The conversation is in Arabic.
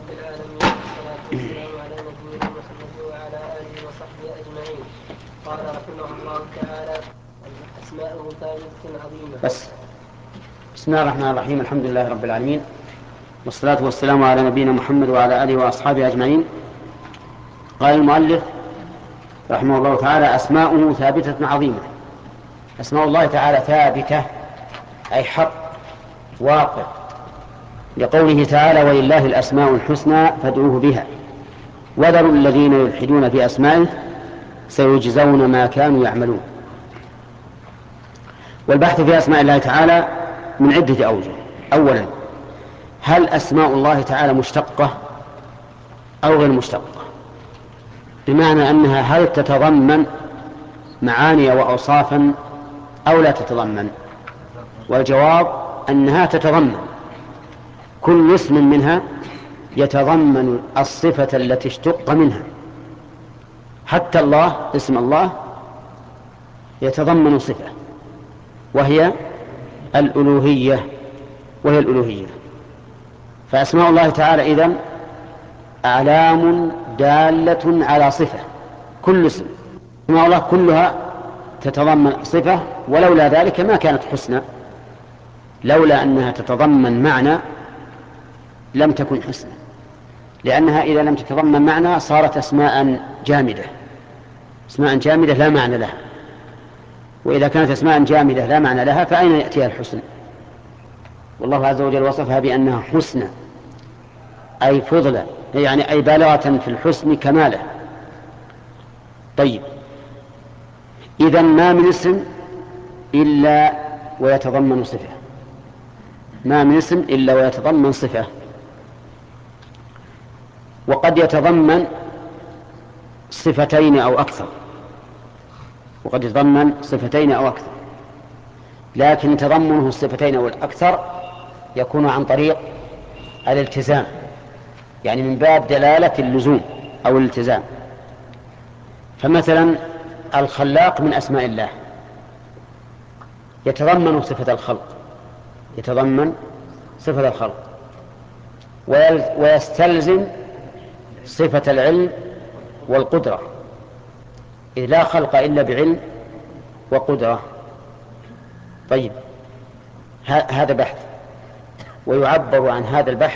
رب العالمين والصلاة والسلام على نبينا محمد وعلى آله وصحبه أجمعين. قال رحمه الله تعالى: أسماؤه ثابتة عظيمة. بسم الله الرحمن الرحيم. الحمد لله رب العالمين، والصلاة والسلام على نبينا محمد وعلى آله وأصحابه أجمعين. قال المؤلف رحمه الله تعالى: أسماؤه ثابتة عظيمة. أسماء الله تعالى ثابتة أي حق واقع، لقوله تعالى: ولله الأسماء الحسنى فادعوه بها وذروا الذين يلحدون في أسمائه سيجزون ما كانوا يعملون. والبحث في أسماء الله تعالى من عدة أوجه. أولا، هل أسماء الله تعالى مشتقة أو غير مشتقة؟ بمعنى أنها هل تتضمن معاني وأوصافا أو لا تتضمن؟ والجواب أنها تتضمن. كل اسم منها يتضمن الصفة التي اشتق منها. حتى الله، اسم الله يتضمن صفة وهي الألوهية، فأسماء الله تعالى إذن أعلام دالة على صفة. كل اسم، أسماء الله كلها تتضمن صفة، ولولا ذلك ما كانت حسنى. لولا أنها تتضمن معنى لم تكن حسنى، لأنها إذا لم تتضمن معنى صارت أسماء جامدة لا معنى لها. وإذا كانت أسماء جامدة لا معنى لها فأين يأتيها الحسن؟ والله عز وجل وصفها بأنها حسنى أي فضلا، يعني أي بالغة في الحسن كماله. طيب، إذن ما من اسم إلا ويتضمن صفة، ما من اسم إلا ويتضمن صفة. وقد يتضمن صفتين أو أكثر، لكن تضمنه الصفتين أو الأكثر يكون عن طريق الالتزام، يعني من باب دلالة اللزوم أو الالتزام. فمثلا الخلاق من أسماء الله يتضمن صفة الخلق، ويستلزم صفة العلم والقدرة، إذ لا خلق إلا بعلم وقدرة. طيب، هذا بحث، ويعبر عن هذا البحث